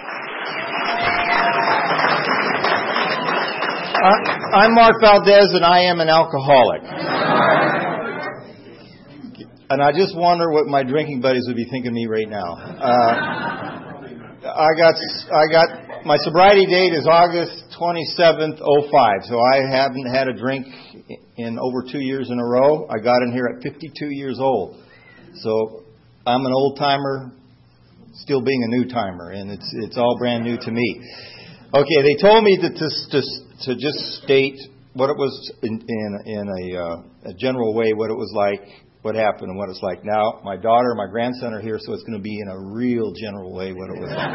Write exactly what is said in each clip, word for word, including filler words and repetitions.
Uh, I'm Mark Valdez, and I am an alcoholic. And I just wonder what my drinking buddies would be thinking of me right now. Uh, I got, I got my sobriety date is August twenty-seventh, oh five. So I haven't had a drink in over two years in a row. I got in here at fifty-two years old. So I'm an old timer, still being a new timer, and it's it's all brand new to me. Okay, they told me that to to, to just state what it was in in, in a, uh, a general way, what it was like, what happened, and what it's like now. My daughter and my grandson are here, so it's going to be in a real general way what it was like.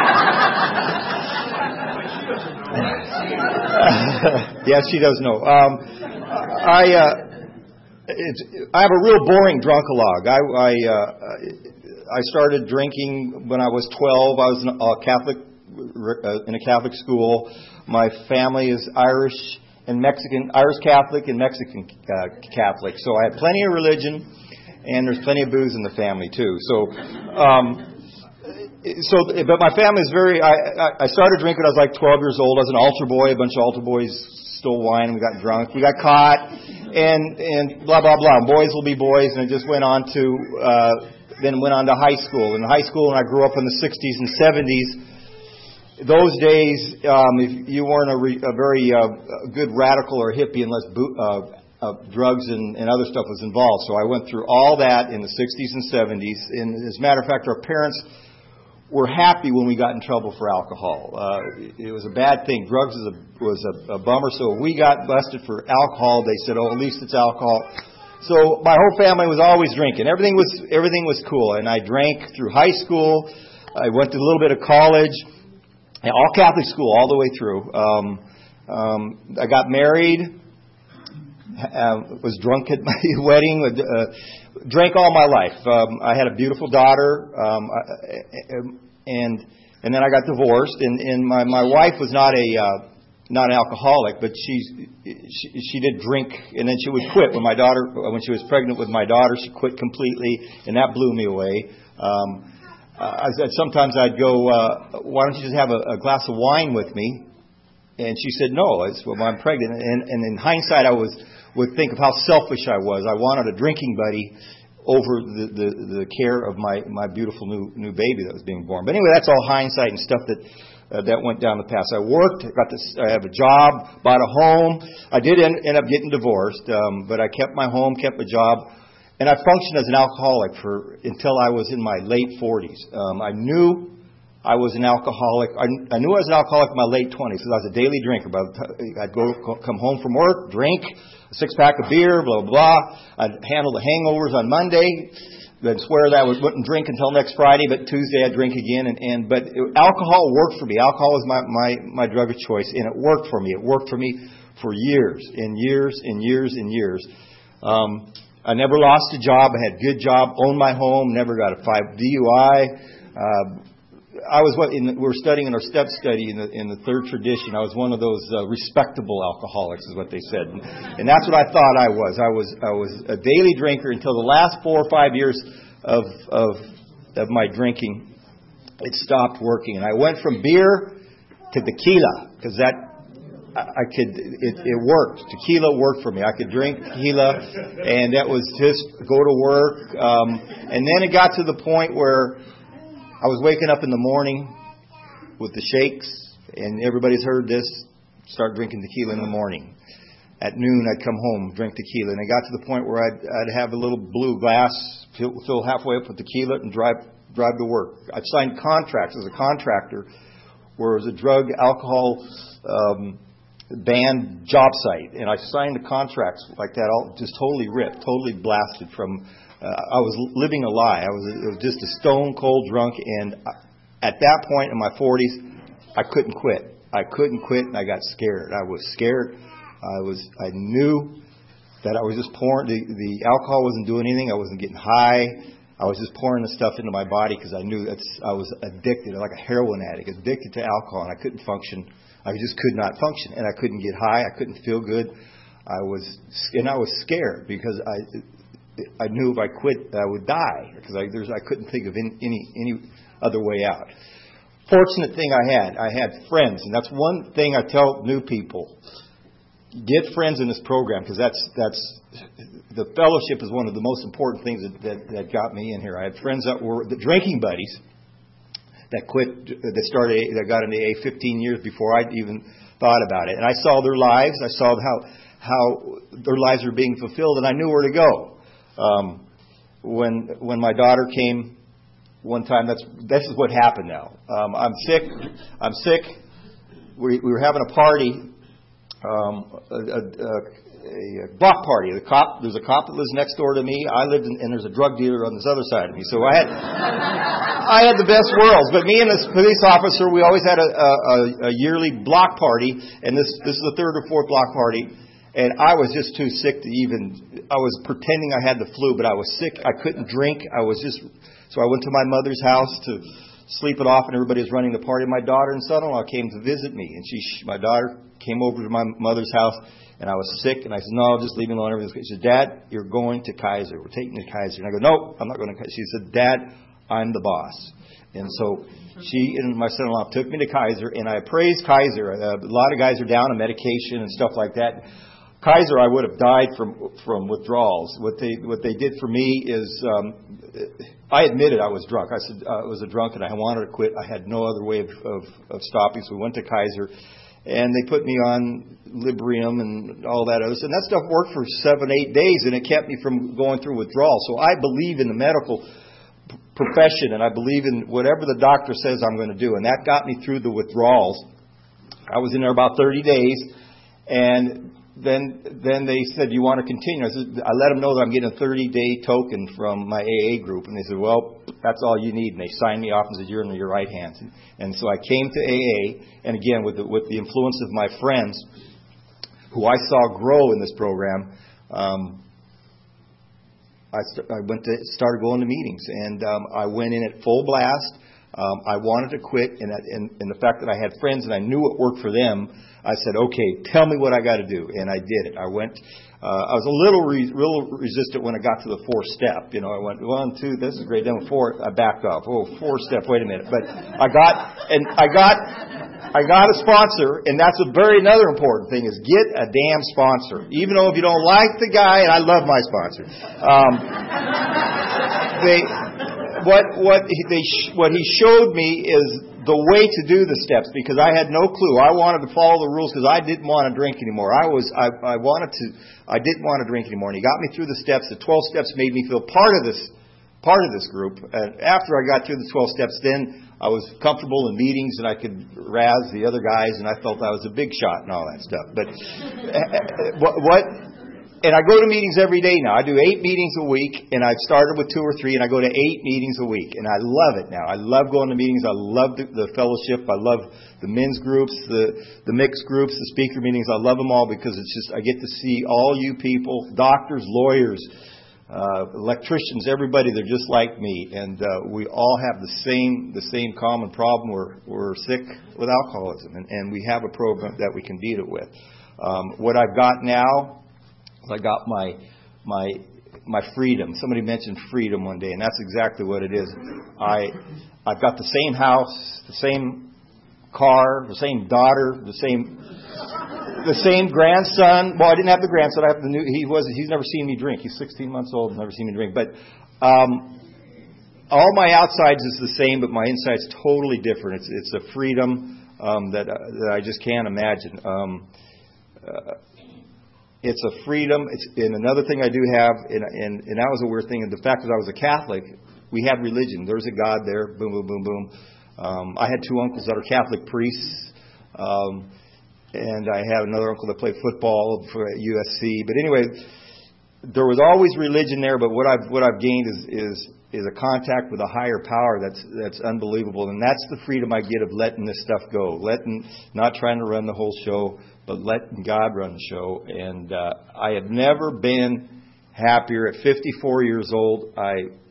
Yes, she does know. Um, I uh, it's, I have a real boring drunk-a-log. I I, uh, I started drinking when I was twelve. I was a Catholic in a Catholic school. My family is Irish and Mexican, Irish Catholic and Mexican uh, Catholic. So I had plenty of religion, and there's plenty of booze in the family too. So, um, so, but my family is very. I, I started drinking when I was like twelve years old. I was an altar boy. A bunch of altar boys stole wine. We got drunk. We got caught, and and blah blah blah. Boys will be boys, and it just went on to uh, then went on to high school. In high school, and I grew up in the sixties and seventies. Those days, um, if you weren't a, re, a very uh, good radical or hippie unless bo- uh, uh, drugs and, and other stuff was involved. So I went through all that in the sixties and seventies. And as a matter of fact, our parents were happy when we got in trouble for alcohol. Uh, it, it was a bad thing. Drugs was, a, was a, a bummer. So if we got busted for alcohol, they said, "Oh, at least it's alcohol." So my whole family was always drinking. Everything was everything was cool. And I drank through high school. I went to a little bit of college. All Catholic school, all the way through. Um, um, I got married, uh, was drunk at my wedding, uh, drank all my life. Um, I had a beautiful daughter, um, and and then I got divorced. And, and my, my wife was not a uh, not an alcoholic, but she, she she did drink, and then she would quit. When my daughter, when she was pregnant with my daughter, she quit completely, and that blew me away. Um, Uh, I said sometimes I'd go, uh, why don't you just have a, a glass of wine with me? And she said, no, I said, well, I'm pregnant. And, and in hindsight, I was would think of how selfish I was. I wanted a drinking buddy over the, the, the care of my, my beautiful new new baby that was being born. But anyway, that's all hindsight and stuff that uh, that went down the past. I worked, got this, I have a job, bought a home. I did end, end up getting divorced, um, but I kept my home, kept a job. And I functioned as an alcoholic for until I was in my late forties. Um, I knew I was an alcoholic. I, I knew I was an alcoholic in my late twenties because I was a daily drinker. By the time I'd go come home from work, drink a six pack of beer, blah blah blah. I'd handle the hangovers on Monday. I'd swear that I wouldn't drink until next Friday, but Tuesday I'd drink again. And, and but it, alcohol worked for me. Alcohol was my, my my drug of choice, and it worked for me. It worked for me for years and years and years and years. Um, I never lost a job. I had a good job, owned my home, never got a five D U I. Uh, I was what in the, we were studying in our step study in the in the third tradition. I was one of those uh, respectable alcoholics, is what they said, and, and that's what I thought I was. I was I was a daily drinker until the last four or five years of of of my drinking. It stopped working, and I went from beer to tequila because that. I could, it, it worked. Tequila worked for me. I could drink tequila, and that was just go to work. Um, and then it got to the point where I was waking up in the morning with the shakes, and everybody's heard this, start drinking tequila in the morning. At noon, I'd come home, drink tequila, and it got to the point where I'd, I'd have a little blue glass, fill, fill halfway up with tequila, and drive drive to work. I'd signed contracts as a contractor where it was a drug, alcohol, um, banned job site, and I signed the contracts like that, all just totally ripped, totally blasted from. Uh, I was living a lie. I was, it was just a stone cold drunk, and at that point in my forties, I couldn't quit. I couldn't quit, and I got scared. I was scared. I was. I knew that I was just pouring. The, the alcohol wasn't doing anything. I wasn't getting high. I was just pouring the stuff into my body because I knew that's. I was addicted, like a heroin addict, addicted to alcohol, and I couldn't function. I just could not function, and I couldn't get high. I couldn't feel good. I was, and I was scared because I, I knew if I quit, I would die because I, there's, I couldn't think of any, any, any other way out. fortunate thing I had. I had friends, and that's one thing I tell new people. Get friends in this program, because that's that's the fellowship is one of the most important things that, that, that got me in here. I had friends that were the drinking buddies that quit, that started, that got into A A fifteen years before I even thought about it. And I saw their lives. I saw how how their lives were being fulfilled, and I knew where to go. Um, when when my daughter came one time, that's this is what happened now. Um, I'm sick. I'm sick. We, we were having a party, um, a, a, a, a block party. The cop, there's a cop that lives next door to me. I lived in, and there's a drug dealer on this other side of me. So I had I had the best worlds. But me and this police officer, we always had a, a, a yearly block party, and this this is the third or fourth block party. And I was just too sick to even. I was pretending I had the flu, but I was sick. I couldn't drink. I was just. So I went to my mother's house to sleep it off, and everybody was running the party. My daughter and son-in-law came to visit me, and she, my daughter, came over to my mother's house, and I was sick, and I said, "No, just leave me alone." Everything's good. She said, "Dad, you're going to Kaiser. We're taking you to Kaiser." And I go, "No, I'm not going to Kaiser." She said, "Dad, I'm the boss." And so she and my son-in-law took me to Kaiser, and I praised Kaiser. Uh, a lot of guys are down on medication and stuff like that. Kaiser, I would have died from from withdrawals. What they what they did for me is, um, I admitted I was drunk. I said uh, I was a drunk and I wanted to quit. I had no other way of, of, of stopping. So we went to Kaiser, and they put me on Librium and all that other stuff. And that stuff worked for seven, eight days, and it kept me from going through withdrawal. So I believe in the medical profession, and I believe in whatever the doctor says I'm going to do. And that got me through the withdrawals. I was in there about thirty days, and Then then they said, "You want to continue?" I said, I let them know that I'm getting a thirty-day token from my A A group. And they said, "Well, that's all you need." And they signed me off and said, "You're in your right hands." And so I came to A A, and again, with the, with the influence of my friends, who I saw grow in this program, um, I, st- I went to started going to meetings. And um, I went in at full blast. Um, I wanted to quit, and, and, and the fact that I had friends and I knew it worked for them, I said, "Okay, tell me what I got to do," and I did it. I went. Uh, I was a little, re- real resistant when I got to the fourth step. You know, I went one, two. This is great. Then four, I backed off. Oh, four step. Wait a minute. But I got, and I got, I got a sponsor, and that's a very another important thing is get a damn sponsor. Even though if you don't like the guy, and I love my sponsor, um, they. What what he, they sh- what he showed me is the way to do the steps, because I had no clue. I wanted to follow the rules because I didn't want to drink anymore. I was I, I wanted to I didn't want to drink anymore. And he got me through the steps. The twelve steps made me feel part of this part of this group. And after I got through the twelve steps, then I was comfortable in meetings and I could razz the other guys, and I felt I was a big shot and all that stuff. But what. what And I go to meetings every day now. I do eight meetings a week, and I've started with two or three, and I go to eight meetings a week. And I love it now. I love going to meetings. I love the, the fellowship. I love the men's groups, the, the mixed groups, the speaker meetings. I love them all because it's just I get to see all you people, doctors, lawyers, uh, electricians, everybody. They're just like me, and uh, we all have the same the same common problem. We're we're sick with alcoholism, and, and we have a program that we can beat it with. Um, what I've got now. I got my my my freedom. Somebody mentioned freedom one day, and that's exactly what it is. I I've got the same house, the same car, the same daughter, the same the same grandson. Well, I didn't have the grandson. I have the new. He was he's never seen me drink. He's sixteen months old, never seen me drink. But um, all my outsides is the same, but my inside's totally different. It's it's a freedom um, that uh, that I just can't imagine. Um, uh, It's a freedom. It's and another thing I do have, and, and and that was a weird thing. And the fact that I was a Catholic, we had religion. There's a God there. Boom, boom, boom, boom. Um, I had two uncles that are Catholic priests, um, and I had another uncle that played football for U S C. But anyway, there was always religion there. But what I've what I've gained is is is a contact with a higher power that's that's unbelievable, and that's the freedom I get of letting this stuff go, letting not trying to run the whole show, but letting God run the show. And uh, I have never been happier. At fifty-four years old, I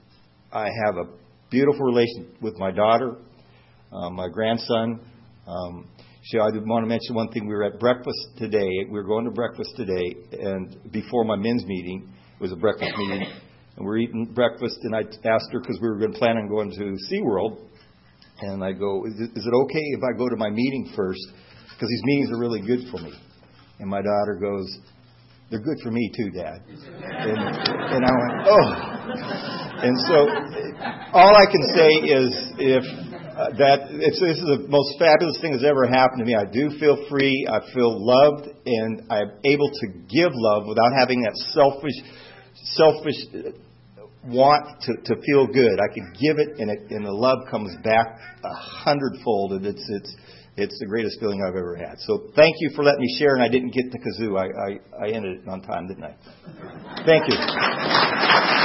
I have a beautiful relation with my daughter, uh, my grandson. Um, so I want to mention one thing. We were at breakfast today. We were going to breakfast today, and before my men's meeting, it was a breakfast meeting, and we were eating breakfast, and I asked her, because we were going to plan on going to SeaWorld, And I go, is it, is it okay if I go to my meeting first? Because these meetings are really good for me. And my daughter goes, they're good for me too, Dad. And, and I went, oh. And so all I can say is if uh, that it's, this is the most fabulous thing that's ever happened to me. I do feel free. I feel loved, and I'm able to give love without having that selfish, selfish want to, to feel good. I can give it, and it, and the love comes back a hundredfold, and it's it's it's the greatest feeling I've ever had. So thank you for letting me share, and I didn't get the kazoo. I I, I ended it on time, didn't I? Thank you.